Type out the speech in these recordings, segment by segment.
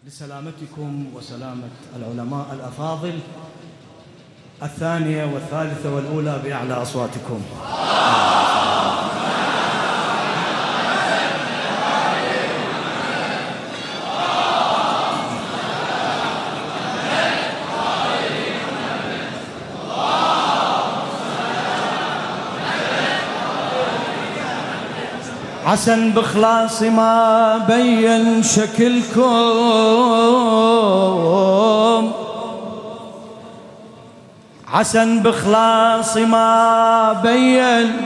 لسلامتكم وسلامة العلماء الأفاضل الثانية والثالثة والأولى بأعلى أصواتكم. عسى بخلاصي ما بين شكلكم، عسى بخلاصي ما بين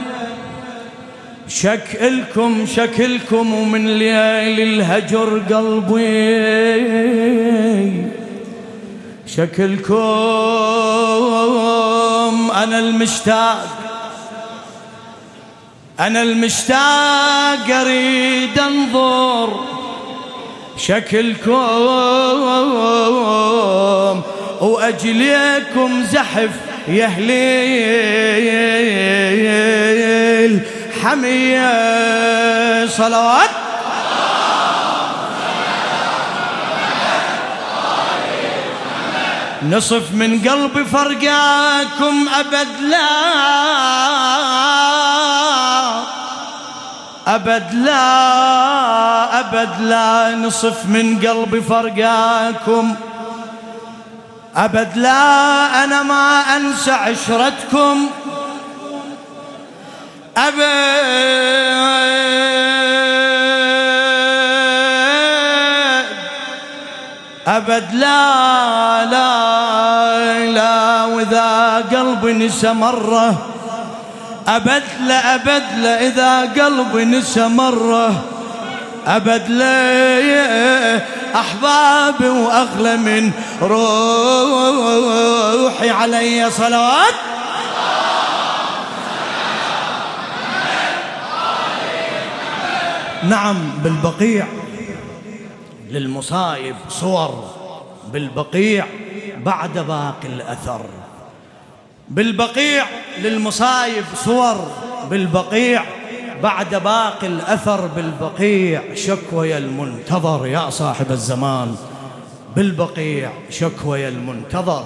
شكلكم ومن ليل الهجر قلبي شكلكم. أنا المشتاق أريد أنظر شكلكم وأجليكم زحف يهليل حمية صلوات. نصف من قلبي فرقاكم أبد لا أبد لا أبد لا، نصف من قلبي فرقاكم أبد لا. أنا ما أنسى عشرتكم أبد لا لا لا. وإذا قلبي نسى مرة أبد لا إذا قلبي نسى مرة أبد لا. أحبابي وأغلى من روحي علي صلوات. نعم بالبقيع للمصايب صور، بالبقيع بعد باقي الأثر. بالبقيع للمصايب صور، بالبقيع بعد باقي الأثر. بالبقيع شكوى المنتظر يا صاحب الزمان، بالبقيع شكوى المنتظر.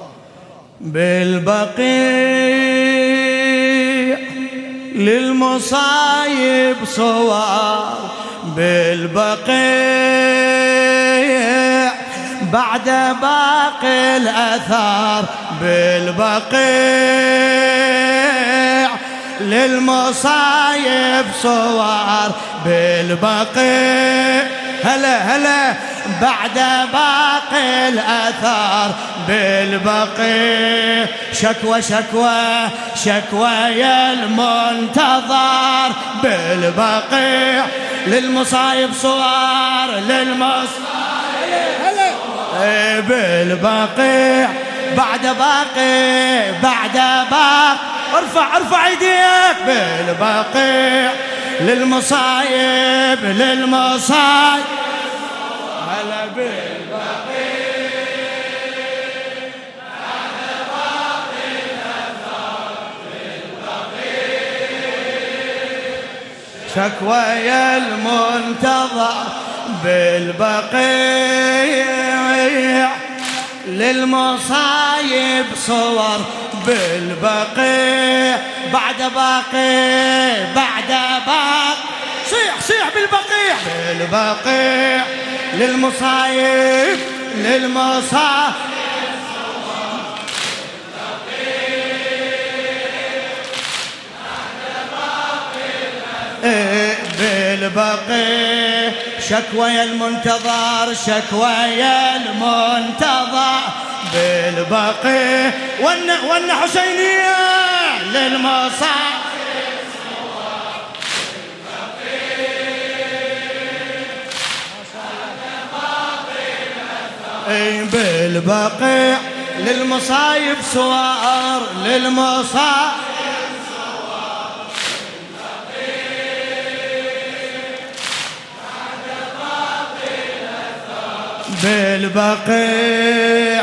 بالبقيع للمصايب صور، بالبقيع بعد باقي الأثر. بالبقيع للمصايب صور، بالبقيع هلا بعد باقي الأثر. بالبقيع شكوى يا المنتظر. بالبقيع للمصايب صور، للمصايب بالبقيع بعد باقي ارفع ايديك. بالبقيع للمصايب هلا بالبقيع بعد باقي الأثر. بالبقيع شكوى يا المنتظر. بالبقيع للمصايب صور، بالبقيع بعد باقي صيح بالبقيع. بالبقيع للمصايب بالبقيع شكوى يا المنتظر، بالبقيع ون حسينية للمصايب. بالبقيع للمصايب صور، بالبقيع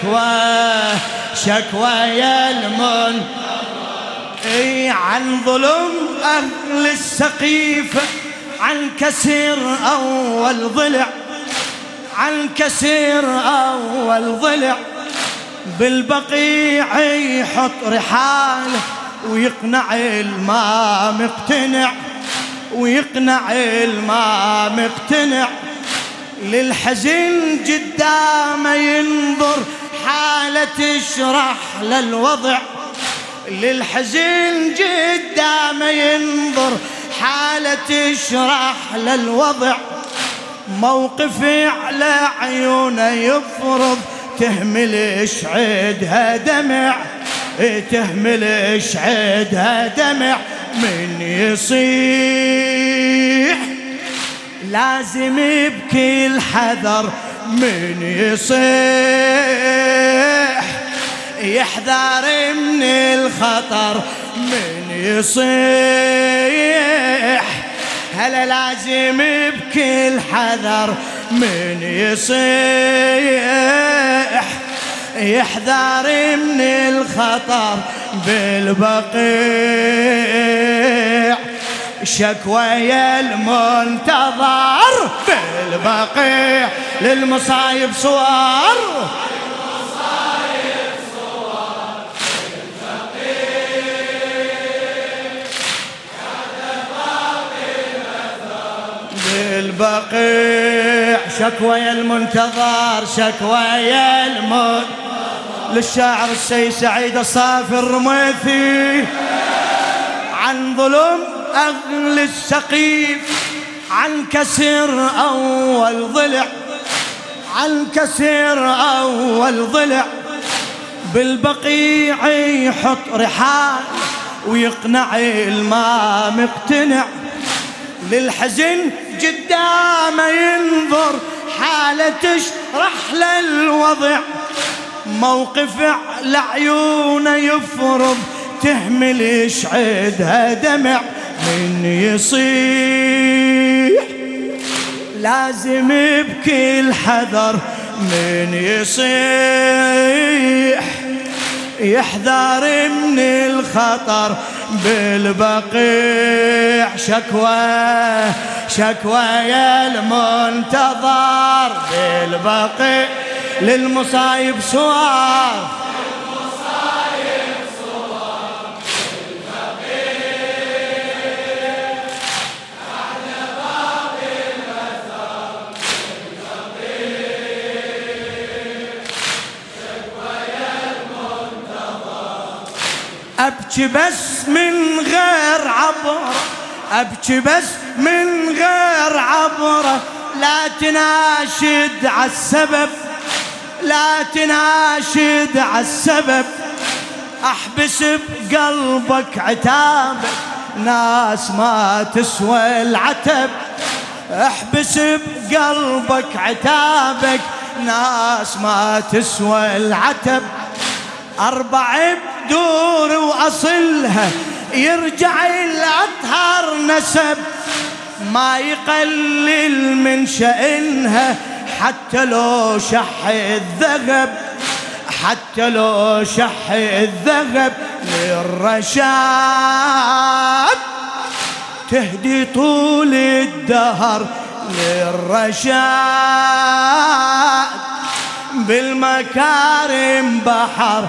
شكوى يا المنتظر. عن ظلم أهل السقيفة، عن كسر أول ضلع، عن كسر أول ضلع، بالبقيع يحط رحاله ويقنع الما مقتنع، ويقنع الما مقتنع. للحزن قدامه ينظر حالة تشرح للوضع، للحزن قدامه ينظر حالة تشرح للوضع. موقف على عيونه يفرض تهمل شعيدها دمع، تهمل شعيدها دمع. من يصيح لازم بكل حذر، من يصيح يحذر من الخطر، من يصيح هلا لازم بكل حذر، من يصيح يحذر من الخطر. بالبقيع شكوى يا المنتظر، بالبقيع للمصايب صور، بالبقيع شكوى يا المنتظر، شكوى يا المنتظر. للشاعر السيد سعيد الصافي الرميثي عن ظلم أهل السقيف، عن كسر أول ضلع، عن كسر أول ضلع. بالبقيع يحط رحال ويقنع الما مقتنع. للحزن قدامه ينظر حالة تشرح للوضع. موقف على عيونه يفرض تهمل شعيدها دمع. من يصيح لازم بكل حذر، من يصيح يحذر من الخطر. بالبقيع شكوى شكوى يا المنتظر، بالبقيع للمصايب سوار، أبكي بس من غير عبرة، أبكي بس من غير عبرة. لا تناشد عالسبب، لا تناشد عالسبب. أحبس بقلبك عتابك، ناس ما تسوى العتب. احبس بقلبك عتابك، ناس ما تسوى العتب. 4 بدور وأصلها يرجع الأطهر نسب، ما يقلل من شأنها حتى لو شح الذهب، حتى لو شح الذهب. للرشاد تهدي طول الدهر، للرشاد بالمكارم بحر.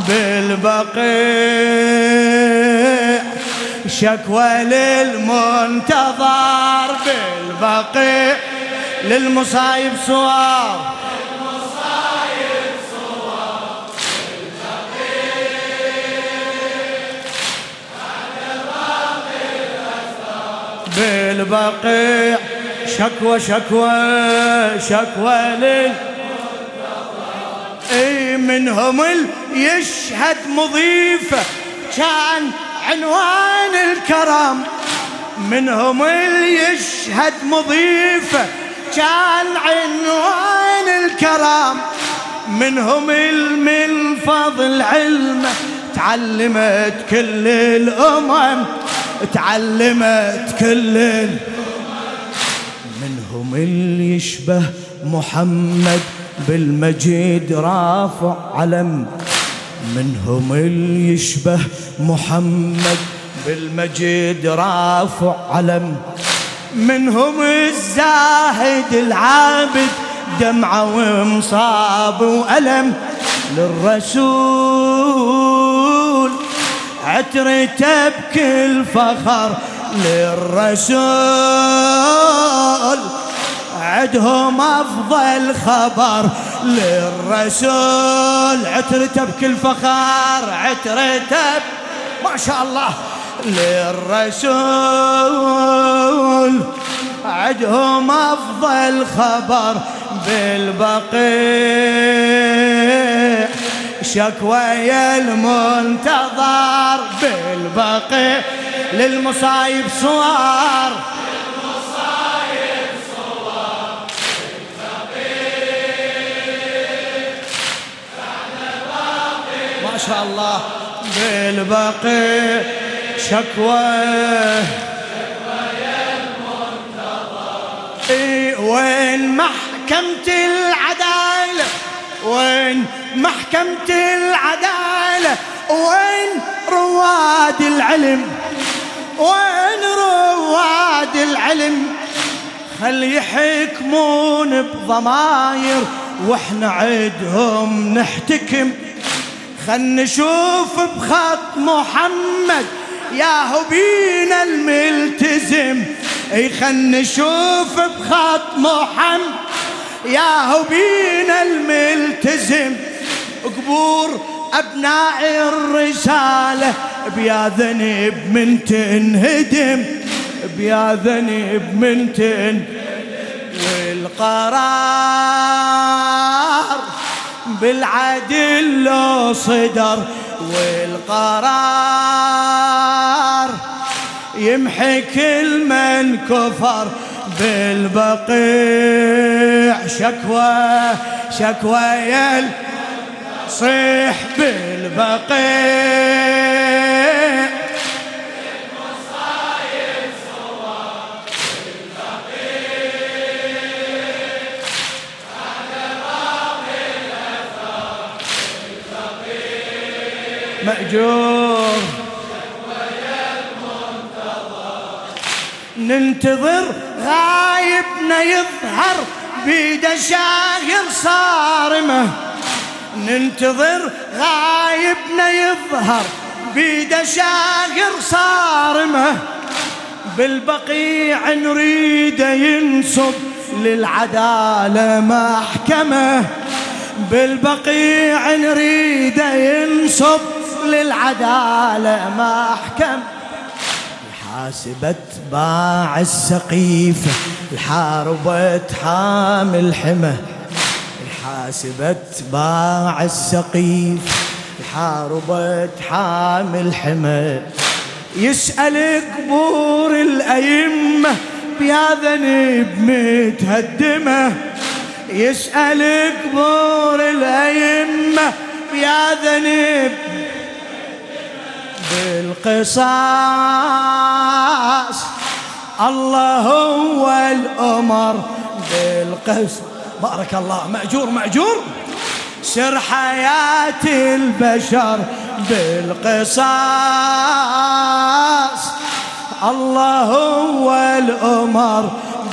بالبقيع شكوى للمنتظر، بالبقيع للمصايب صوار، بالبقيع شكوى شكوى شكوى اي منهم يشهد مضيفه كان عنوان الكرم، منهم يشهد مضيفه كان عنوان الكرم. منهم من فضل علمه تعلمت كل الأمم، تعلمت كل الأمم. منهم اللي يشبه محمد بالمجيد رافع علم، منهم اللي يشبه محمد بالمجيد رافع علم. منهم الزاهد العابد دمعة ومصاب وألم للرسول، عترته بكل فخر للرسول، عدهم أفضل خبر للرسول، عترته بكل فخر، عترته ما شاء الله للرسول، عدهم أفضل خبر بالبقيع، شكوى المنتظر بالبقيع، للمصايب صور، ما شاء الله بالبقيع، شكوى وين محكمة العدالة، وين محكمة العدالة، وين رواد العلم، وين رواد العلم، خل يحكمون بضماير واحنا عدهم نحتكم، خل نشوف بخط محمد ياهو بينا الملتزم، اي خل نشوف بخط محمد ياهو بينا الملتزم، قبور ابناء الرسالة بيا ذنب من تنهدم، بيا ذنب من والقرار بالعدل لو صدر، والقرار يمحي كل من كفر بالبقيع، شكوى شكوى صيح بالبقيع، مأجور ننتظر غايبنا يظهر بيده شاهر صارمة، ننتظر غايبنا يظهر بيده شاهر صارمة، بالبقيع نريده ينصب للعدالة محكمة، بالبقيع نريده ينصب للعدالة محكمة، حاسبت باع السقيفة الحاربت حامل حمى، حاسبت باع السقيفة الحاربت حامل حمى، يسأل قبور الأئمة بيا ذنب متهدمة، يسأل قبور الأئمة بيا ذنب بالقصاص، الله هو الأمر بالقصاص، بارك الله مأجور مأجور، سر حياة البشر بالقصاص، الله هو الأمر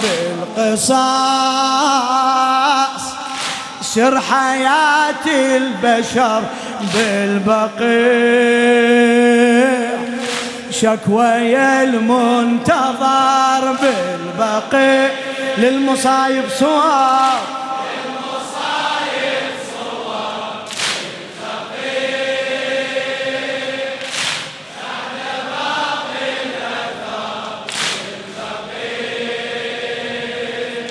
بالقصاص، سر حياة البشر بالبقيع، شكوى المنتظر بالبقيع، للمصايب صور، للمصايب صور بالبقيع، بعد باقي الأثر بالبقيع،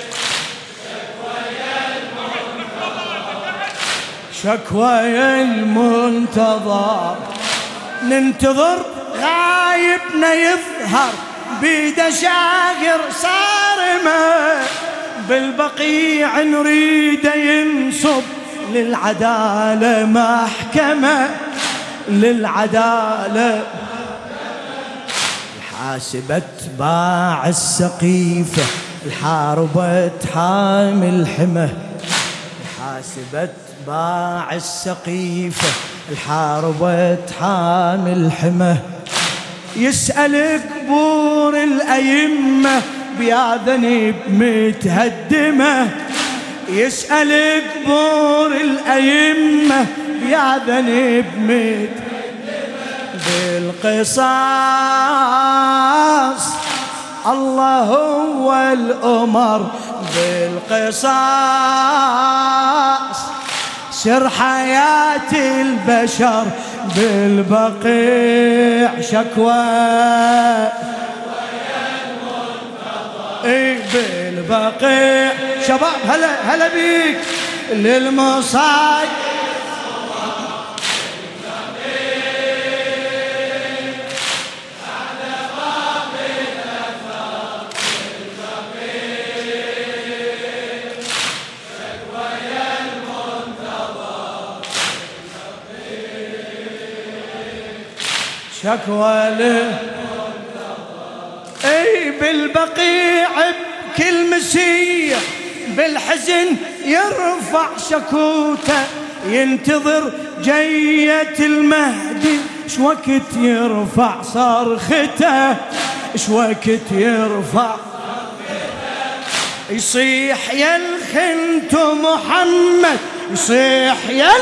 شكوى المنتظر ننتظر غايبنا يظهر بيده شاقر صارمة، بالبقيع نريده ينصب للعدالة محكمة، للعدالة، حاسبت باع السقيفة الحاربت حامل حمى، حاسبت باع السقيفة الحاربت حامل حمى، يسأل قبور الأئمة بيا ذنب متهدمة، يسأل قبور الأئمة يا ذنب مت بالقصاص. الله هو الأمر بالقصاص. سر حياة البشر بالبقيع شكوى. ايه بالبقيع شباب هلا بيك للمصايب. شكوى له اي بالبقيع بكل مسيح بالحزن يرفع شكوته. ينتظر جية المهدي شوكت يرفع صرخته. شوكت يرفع يصيح يا الخنت محمد. يصيح يا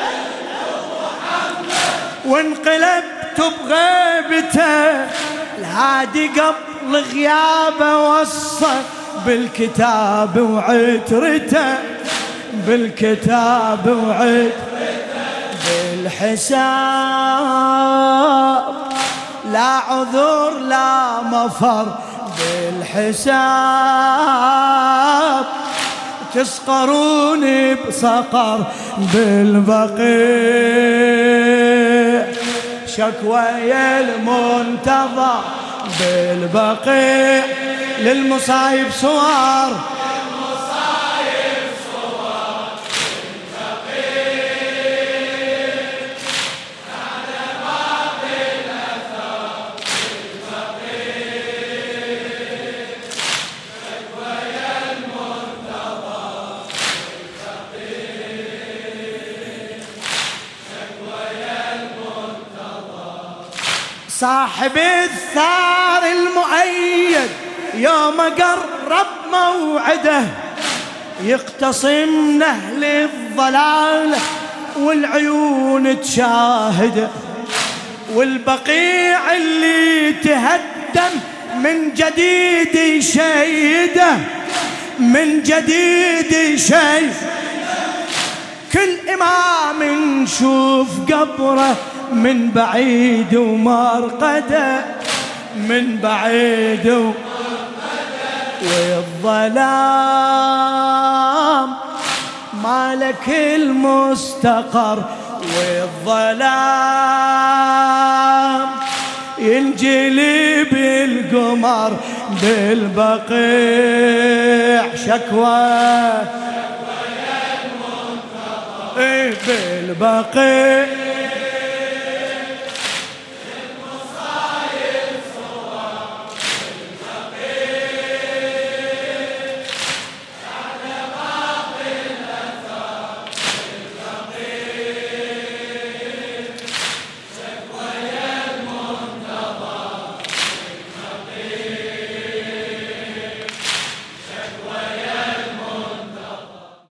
وانقلبت بغيبته. الهادي قبل غيابه وصى بالكتاب وعترته. بالكتاب وعترته بالحساب لا عذر لا مفر. بالحساب تسقرون بصقر بالبقيع شكوى يا المنتظر. بالبقيع للمصايب صور. صاحب الثار المؤيد يوم قرب موعده يقتصم نهل الضلال والعيون تشاهده. والبقيع اللي تهدم من جديد يشيده. من جديد يشيده. كل إمام نشوف قبره من بعيد ومرقده. من بعيد والظلام مالك المستقر. والظلام ينجلي بالقمر. بالبقيع شكوى. بالبقيع